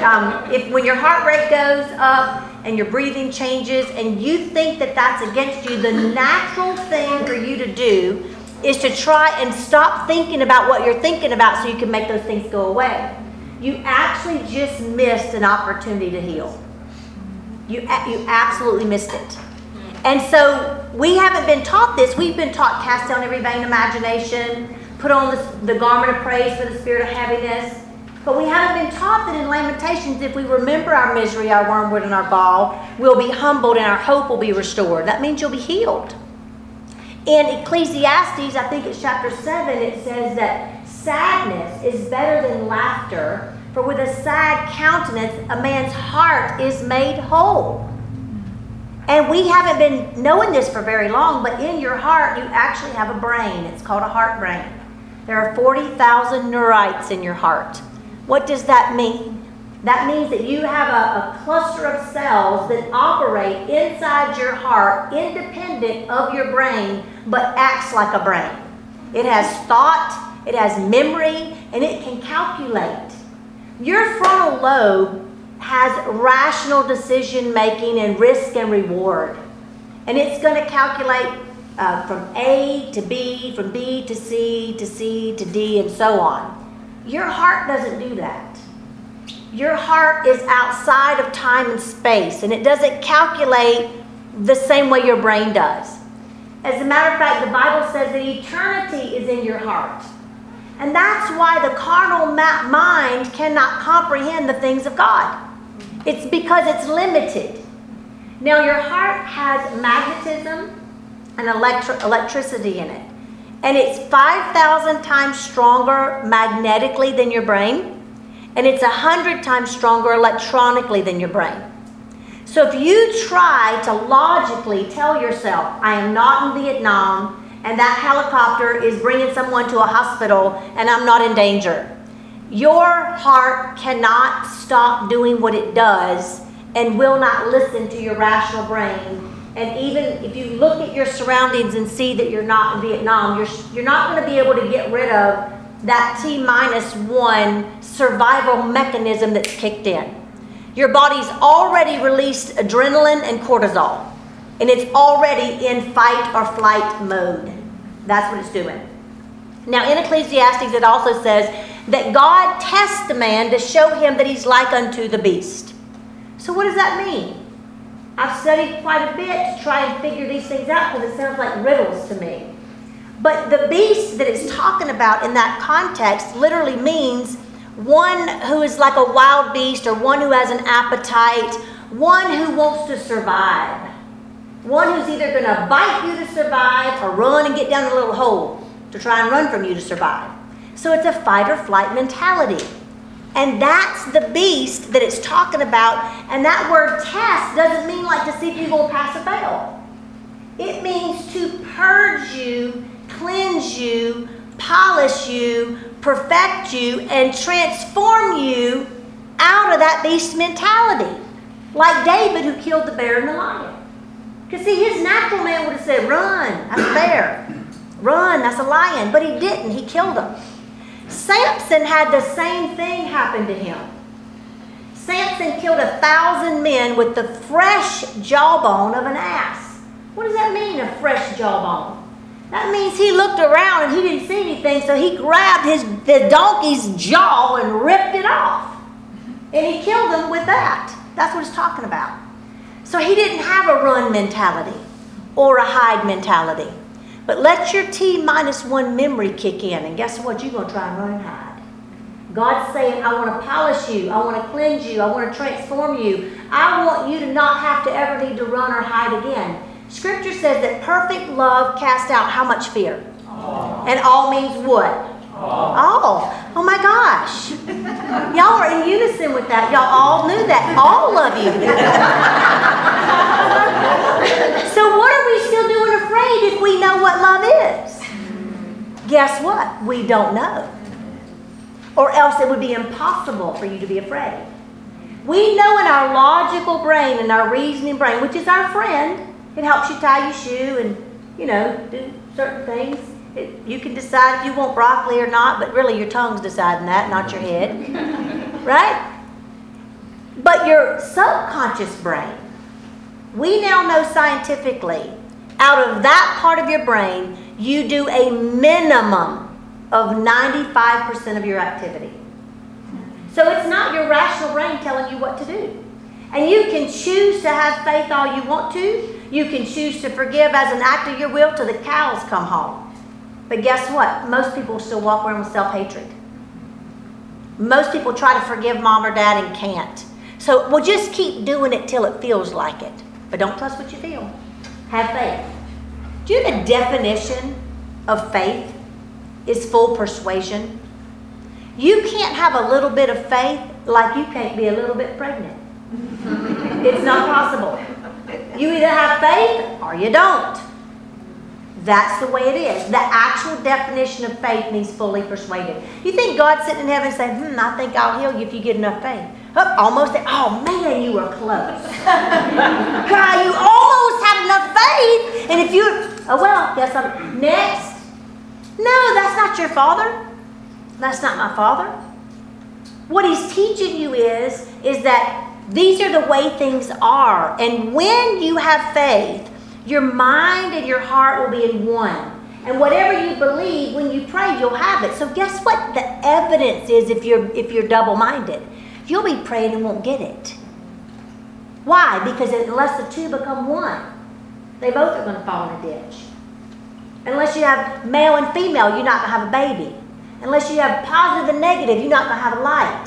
if when your heart rate goes up and your breathing changes and you think that that's against you, the natural thing for you to do is to try and stop thinking about what you're thinking about so you can make those things go away. You actually just missed an opportunity to heal. You absolutely missed it. And so we haven't been taught this. We've been taught cast down every vain imagination, put on the garment of praise for the spirit of heaviness. But we haven't been taught that in Lamentations, if we remember our misery, our wormwood, and our gall, we'll be humbled and our hope will be restored. That means you'll be healed. In Ecclesiastes, I think it's chapter 7, it says that sadness is better than laughter, for with a sad countenance a man's heart is made whole. And we haven't been knowing this for very long, but in your heart you actually have a brain. It's called a heart brain. There are 40,000 neurites in your heart. What does that mean? That means that you have a cluster of cells that operate inside your heart, independent of your brain, but acts like a brain. It has thought, it has memory, and it can calculate. Your frontal lobe has rational decision making and risk and reward. And it's going to calculate from A to B, from B to C to C to D, and so on. Your heart doesn't do that. Your heart is outside of time and space, and it doesn't calculate the same way your brain does. As a matter of fact, the Bible says that eternity is in your heart. And that's why the carnal mind cannot comprehend the things of God. It's because it's limited. Now, your heart has magnetism and electricity in it. And it's 5,000 times stronger magnetically than your brain. And it's 100 times stronger electronically than your brain. So if you try to logically tell yourself, I am not in Vietnam, and that helicopter is bringing someone to a hospital, and I'm not in danger, your heart cannot stop doing what it does and will not listen to your rational brain. And even if you look at your surroundings and see that you're not in Vietnam, you're not going to be able to get rid of that T-1 survival mechanism that's kicked in. Your body's already released adrenaline and cortisol, and it's already in fight or flight mode. That's what it's doing. Now, in Ecclesiastes, it also says that God tests a man to show him that he's like unto the beast. So what does that mean? I've studied quite a bit to try and figure these things out because it sounds like riddles to me. But the beast that it's talking about in that context literally means one who is like a wild beast, or one who has an appetite, one who wants to survive. One who's either going to bite you to survive or run and get down a little hole to try and run from you to survive. So it's a fight or flight mentality. And that's the beast that it's talking about. And that word test doesn't mean like to see if you will pass or fail. It means to purge you, cleanse you, polish you, perfect you, and transform you out of that beast mentality. Like David, who killed the bear and the lion. Because see, his natural man would have said, run, that's a bear. Run, that's a lion. But he didn't, he killed him. Samson had the same thing happen to him. Samson killed 1,000 men with the fresh jawbone of an ass. What does that mean, a fresh jawbone? That means he looked around and he didn't see anything, so he grabbed the donkey's jaw and ripped it off. And he killed him with that. That's what it's talking about. So he didn't have a run mentality or a hide mentality. But let your T-1 memory kick in, and guess what? You're going to try and run and hide. God's saying, I want to polish you. I want to cleanse you. I want to transform you. I want you to not have to ever need to run or hide again. Scripture says that perfect love casts out how much fear? All. And all means what? All. Oh my gosh. Y'all are in unison with that. Y'all all knew that. All of you. So what are we still doing afraid if we know what love is? Guess what? We don't know. Or else it would be impossible for you to be afraid. We know in our logical brain and our reasoning brain, which is our friend, it helps you tie your shoe and, do certain things. You can decide if you want broccoli or not, but really your tongue's deciding that, not your head. Right? But your subconscious brain, we now know scientifically, out of that part of your brain, you do a minimum of 95% of your activity. So it's not your rational brain telling you what to do. And you can choose to have faith all you want to. You can choose to forgive as an act of your will till the cows come home. But guess what? Most people still walk around with self-hatred. Most people try to forgive mom or dad and can't. So we'll just keep doing it till it feels like it. But don't trust what you feel. Have faith. Do you know the definition of faith is full persuasion? You can't have a little bit of faith like you can't be a little bit pregnant. It's not possible. You either have faith or you don't. That's the way it is. The actual definition of faith means fully persuaded. You think God's sitting in heaven saying, I think I'll heal you if you get enough faith. Almost there. Oh man, you were close. God, you almost had enough faith. And if you, guess I'm next. No, that's not your father. That's not my father. What he's teaching you is that these are the way things are. And when you have faith, your mind and your heart will be in one. And whatever you believe, when you pray, you'll have it. So guess what the evidence is if you're double-minded? You'll be praying and won't get it. Why? Because unless the two become one, they both are going to fall in a ditch. Unless you have male and female, you're not going to have a baby. Unless you have positive and negative, you're not going to have a light.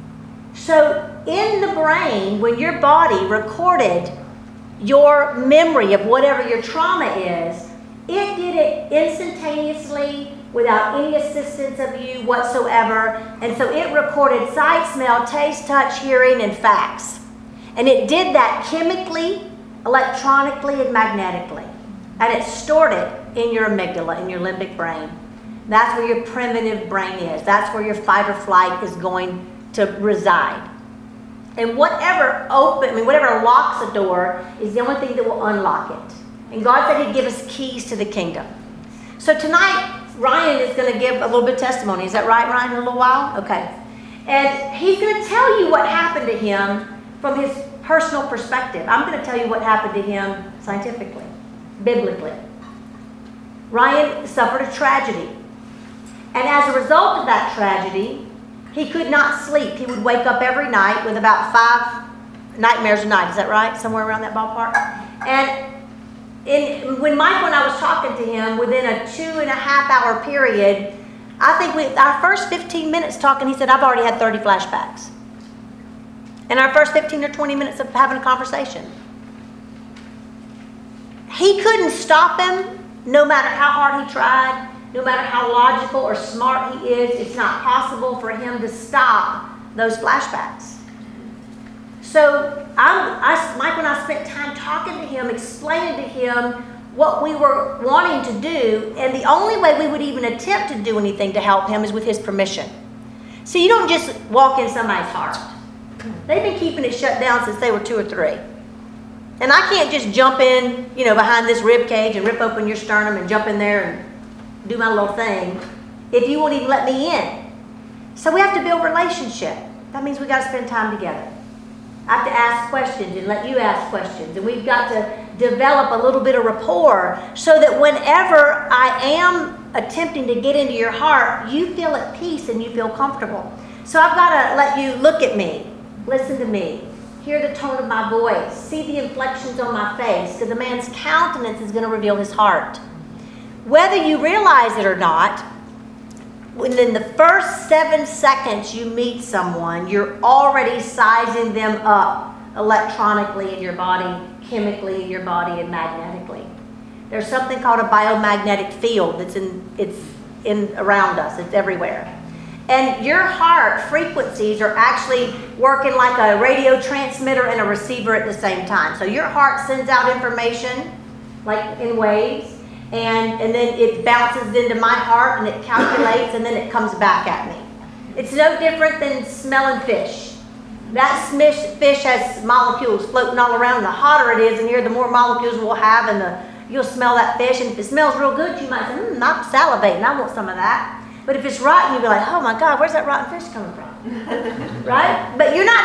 So in the brain, when your body recorded your memory of whatever your trauma is, it did it instantaneously without any assistance of you whatsoever. And so it recorded sight, smell, taste, touch, hearing, and facts. And it did that chemically, electronically, and magnetically. And it stored it in your amygdala, in your limbic brain. That's where your primitive brain is. That's where your fight or flight is going to reside. And whatever locks a door is the only thing that will unlock it. And God said he'd give us keys to the kingdom. So tonight, Ryan is going to give a little bit of testimony. Is that right, Ryan, in a little while? Okay. And he's going to tell you what happened to him from his personal perspective. I'm going to tell you what happened to him scientifically, biblically. Ryan suffered a tragedy. And as a result of that tragedy, he could not sleep. He would wake up every night with about 5 nightmares a night. Is that right? Somewhere around that ballpark? And when Michael and I was talking to him, within a 2.5-hour period, I think our first 15 minutes talking, he said, I've already had 30 flashbacks. And our first 15 or 20 minutes of having a conversation. He couldn't stop him, no matter how hard he tried. No matter how logical or smart he is, it's not possible for him to stop those flashbacks. So Michael and I spent time talking to him, explaining to him what we were wanting to do, and the only way we would even attempt to do anything to help him is with his permission. So you don't just walk in somebody's heart. They've been keeping it shut down since they were 2 or 3. And I can't just jump in, behind this rib cage and rip open your sternum and jump in there and do my little thing if you won't even let me in. So we have to build relationship. That means we got to spend time together. I have to ask questions and let you ask questions. And we've got to develop a little bit of rapport so that whenever I am attempting to get into your heart, you feel at peace and you feel comfortable. So I've got to let you look at me, listen to me, hear the tone of my voice, see the inflections on my face, because a man's countenance is going to reveal his heart. Whether you realize it or not, within the first 7 seconds you meet someone, you're already sizing them up electronically in your body, chemically in your body, and magnetically. There's something called a biomagnetic field that's in around us. It's everywhere. And your heart frequencies are actually working like a radio transmitter and a receiver at the same time. So your heart sends out information like in waves. And then it bounces into my heart and it calculates and then it comes back at me. It's no different than smelling fish. That fish has molecules floating all around. The hotter it is in here, the more molecules we'll have, and you'll smell that fish. And if it smells real good, you might say, I'm salivating, I want some of that. But if it's rotten, you'll be like, oh my God, where's that rotten fish coming from? Right? But you're not trying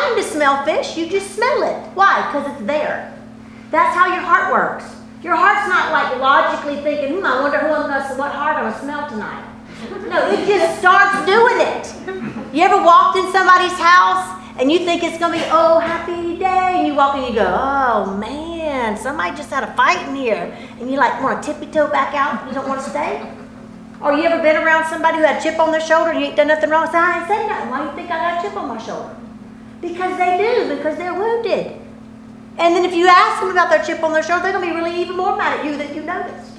having to smell fish. You just smell it. Why? Because it's there. That's how your heart works. Your heart's not like logically thinking, I wonder what heart I'm going to smell tonight. No, it just starts doing it. You ever walked in somebody's house and you think it's going to be, oh, happy day, and you walk in and you go, oh, man, somebody just had a fight in here, and you like want to tippy-toe back out, you don't want to stay? Or you ever been around somebody who had a chip on their shoulder and you ain't done nothing wrong? Say, I ain't said nothing. Why do you think I got a chip on my shoulder? Because they do, because they're wounded. And then if you ask them about their chip on their shoulder, they're going to be really even more mad at you than you noticed.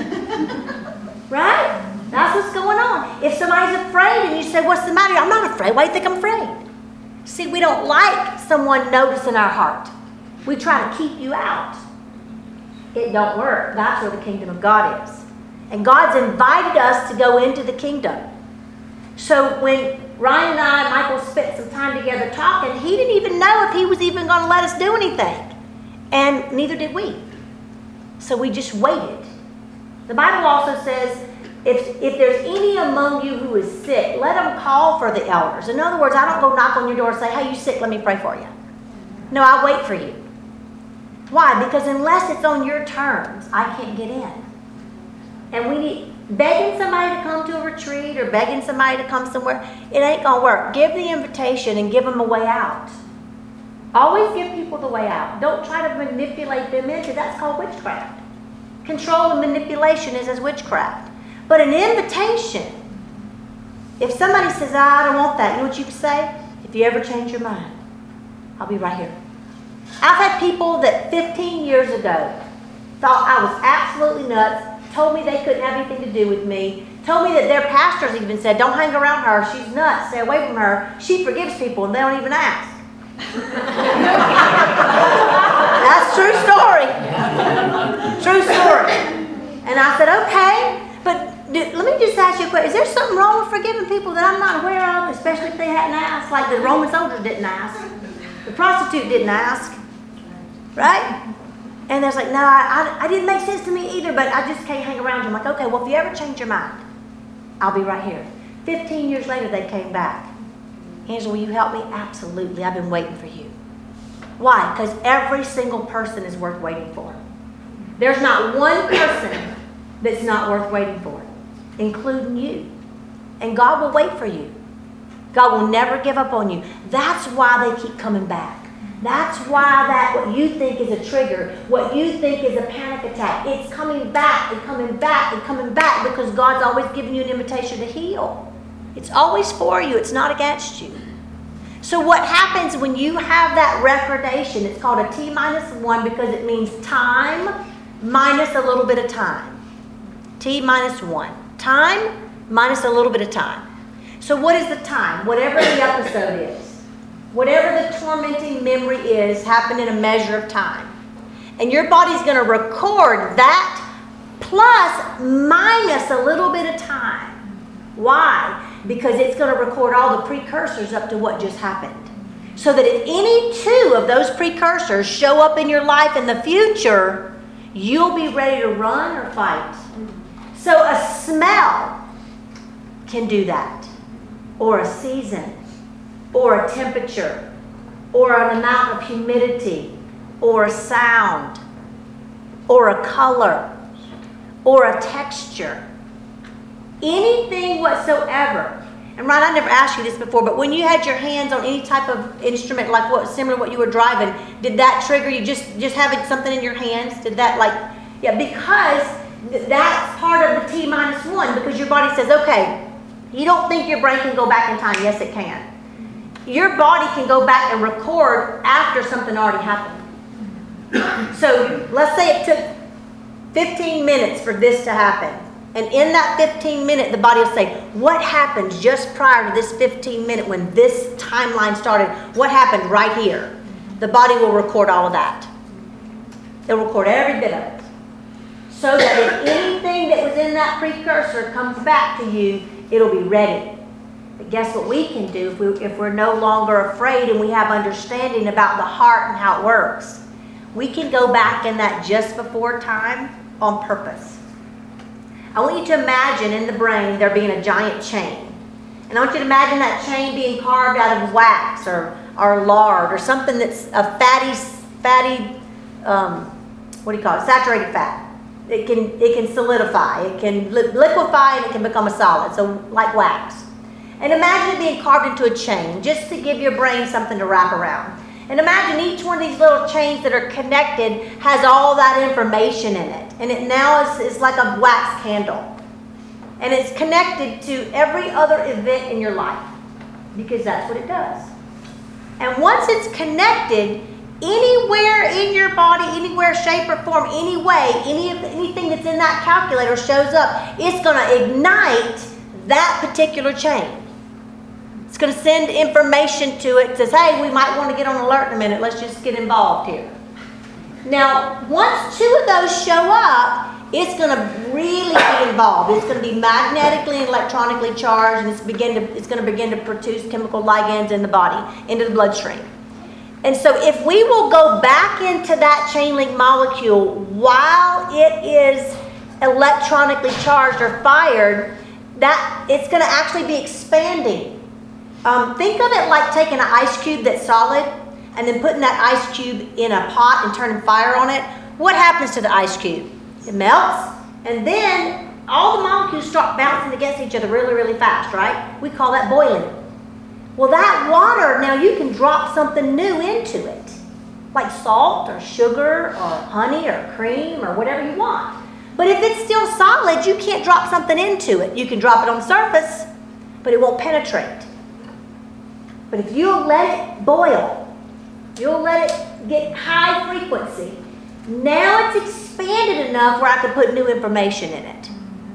Right? That's what's going on. If somebody's afraid and you say, what's the matter? I'm not afraid. Why do you think I'm afraid? See, we don't like someone noticing our heart. We try to keep you out. It don't work. That's where the kingdom of God is. And God's invited us to go into the kingdom. So when Ryan and I, Michael, spent some time together talking, he didn't even know if he was even going to let us do anything. And neither did we. So we just waited. The Bible also says, if there's any among you who is sick, let them call for the elders. In other words, I don't go knock on your door and say, hey, you sick, let me pray for you. No, I wait for you. Why? Because unless it's on your terms, I can't get in. And we need, begging somebody to come to a retreat or begging somebody to come somewhere, it ain't going to work. Give the invitation and give them a way out. Always give people the way out. Don't try to manipulate them into, that's called witchcraft. Control and manipulation is as witchcraft. But an invitation, if somebody says, I don't want that, you know what you can say? If you ever change your mind, I'll be right here. I've had people that 15 years ago thought I was absolutely nuts, told me they couldn't have anything to do with me, told me that their pastors even said, don't hang around her, she's nuts, stay away from her, she forgives people and they don't even ask. That's true story. True story. And I said, okay, but let me just ask you a question. Is there something wrong with forgiving people that I'm not aware of, especially if they hadn't asked, like the Roman soldiers didn't ask, the prostitute didn't ask, right? And there's like, no, I didn't make sense to me either, but I just can't hang around you. I'm like, okay, well, if you ever change your mind, I'll be right here. 15 years later, they came back. Angela, will you help me? Absolutely. I've been waiting for you. Why? Because every single person is worth waiting for. There's not one person that's not worth waiting for, including you. And God will wait for you. God will never give up on you. That's why they keep coming back. That's why what you think is a trigger, what you think is a panic attack, it's coming back and coming back and coming back because God's always giving you an invitation to heal. It's always for you. It's not against you. So what happens when you have that recordation? It's called a T-1 because it means time minus a little bit of time. T-1. Time minus a little bit of time. So what is the time? Whatever the episode is. Whatever the tormenting memory is, happened in a measure of time. And your body's going to record that plus minus a little bit of time. Why? Because it's going to record all the precursors up to what just happened. So that if any two of those precursors show up in your life in the future, you'll be ready to run or fight. So a smell can do that. Or a season. Or a temperature. Or an amount of humidity. Or a sound. Or a color. Or a texture. Anything whatsoever. And Ryan, I never asked you this before, but when you had your hands on any type of instrument, like what similar to what you were driving, did that trigger you just having something in your hands? Did that because that's part of the T-1 because your body says, okay, you don't think your brain can go back in time. Yes, it can. Your body can go back and record after something already happened. So let's say it took 15 minutes for this to happen. And in that 15 minute, the body will say, what happened just prior to this 15 minute when this timeline started? What happened right here? The body will record all of that. It'll record every bit of it. So that if anything that was in that precursor comes back to you, it'll be ready. But guess what we can do if we're no longer afraid and we have understanding about the heart and how it works? We can go back in that just before time on purpose. I want you to imagine in the brain there being a giant chain. And I want you to imagine that chain being carved out of wax or or lard or something that's a fatty, saturated fat. It can solidify, it can liquefy, and it can become a solid, so like wax. And imagine it being carved into a chain, just to give your brain something to wrap around. And imagine each one of these little chains that are connected has all that information in it. And it now is like a wax candle. And it's connected to every other event in your life, because that's what it does. And once it's connected, anywhere in your body, anywhere, shape or form, any way, anything that's in that calculator shows up, it's going to ignite that particular chain. It's going to send information to it. It says, hey, we might want to get on alert in a minute. Let's just get involved here. Now, once 2 of those show up, it's going to really be involved. It's going to be magnetically and electronically charged, and it's going to begin to produce chemical ligands in the body, into the bloodstream. And so if we will go back into that chain link molecule while it is electronically charged or fired, that it's going to actually be expanding. Think of it like taking an ice cube that's solid and then putting that ice cube in a pot and turning fire on it. What happens to the ice cube? It melts, and then all the molecules start bouncing against each other really, really fast, right? We call that boiling. Well, that water, now you can drop something new into it, like salt or sugar or honey or cream or whatever you want. But if it's still solid, you can't drop something into it. You can drop it on the surface, but it won't penetrate. But if you'll let it boil, you'll let it get high frequency, now it's expanded enough where I can put new information in it.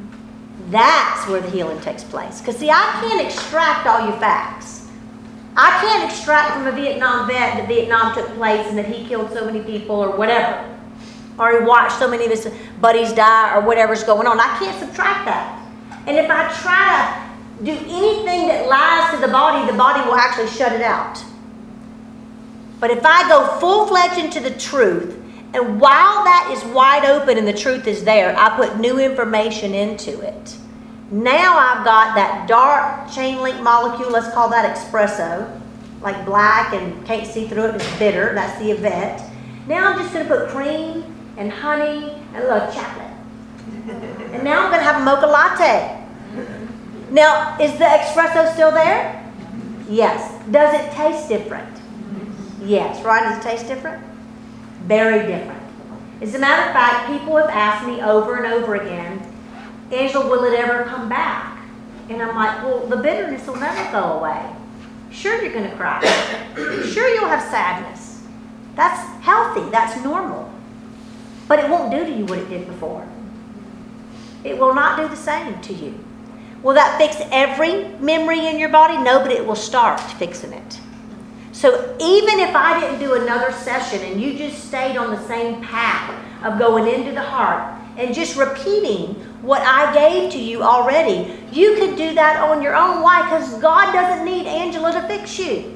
That's where the healing takes place. Because see, I can't extract all your facts. I can't extract from a Vietnam vet that Vietnam took place and that he killed so many people or whatever. Or he watched so many of his buddies die or whatever's going on. I can't subtract that. And if I try to do anything that lies to the body will actually shut it out. But if I go full-fledged into the truth, and while that is wide open and the truth is there, I put new information into it. Now I've got that dark chain link molecule, let's call that espresso, like black and can't see through it, it's bitter, that's the Yvette. Now I'm just going to put cream and honey and a little chocolate. And now I'm going to have a mocha latte. Now, is the espresso still there? Yes. Does it taste different? Yes. Right? Does it taste different? Very different. As a matter of fact, people have asked me over and over again, Angela, will it ever come back? And I'm like, well, the bitterness will never go away. Sure, you're going to cry. Sure, you'll have sadness. That's healthy. That's normal. But it won't do to you what it did before. It will not do the same to you. Will that fix every memory in your body? No, but it will start fixing it. So even if I didn't do another session and you just stayed on the same path of going into the heart and just repeating what I gave to you already, you could do that on your own. Why? Because God doesn't need Angela to fix you.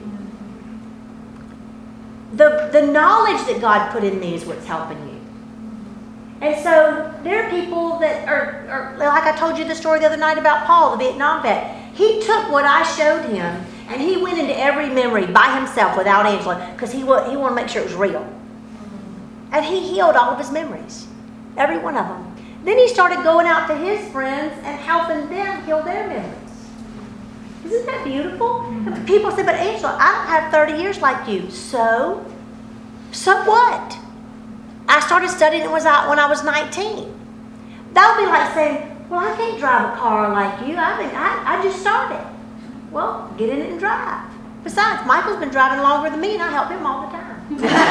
The knowledge that God put in me is what's helping you. And so there are people that are, like I told you the story the other night about Paul, the Vietnam vet. He took what I showed him and he went into every memory by himself without Angela because he wanted to make sure it was real. And he healed all of his memories, every one of them. Then he started going out to his friends and helping them heal their memories. Isn't that beautiful? And people say, but Angela, I don't have 30 years like you. So what? I started studying it when I was 19. That would be like saying, well, I can't drive a car like you. I just started. Well, get in it and drive. Besides, Michael's been driving longer than me, and I help him all the time.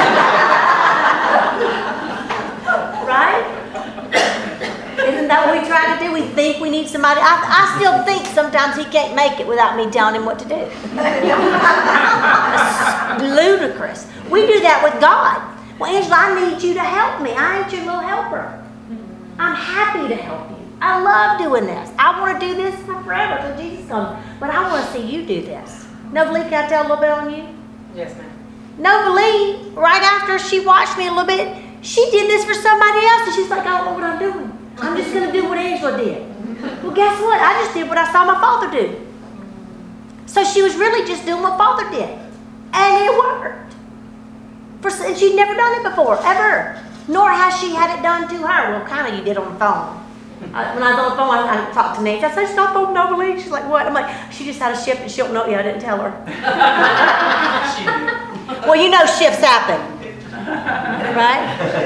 Right? Isn't that what we try to do? We think we need somebody. I still think sometimes he can't make it without me telling him what to do. It's ludicrous. We do that with God. Well, Angela, I need you to help me. I ain't your little helper. I'm happy to help you. I love doing this. I want to do this for forever till Jesus comes. But I want to see you do this. Novalee, can I tell a little bit on you? Yes, ma'am. Novalee, right after she watched me a little bit, she did this for somebody else. And she's like, I don't know what I'm doing. I'm just going to do what Angela did. Well, guess what? I just did what I saw my father do. So she was really just doing what Father did. And it worked. And she'd never done it before, ever. Nor has she had it done to her. Well, kind of you did on the phone. When I was on the phone, I talked to Nancy. I said, stop folding over leaves. She's like, what? I'm like, she just had a shift and she don't know it yet. I didn't tell her. She did. Well, you know shifts happen. Right?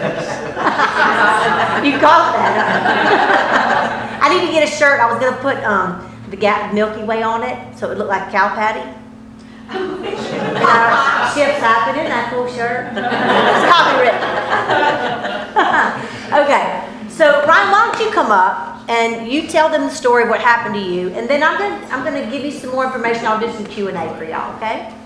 You caught that. I need to get a shirt. I was going to put the Gap Milky Way on it so it looked like a cow patty. Shifts happen. Isn't that a cool shirt? It's copywritten. Okay. So, Ryan, why don't you come up and you tell them the story of what happened to you, and then I'm going to give you some more information. I'll do some Q&A for y'all, okay?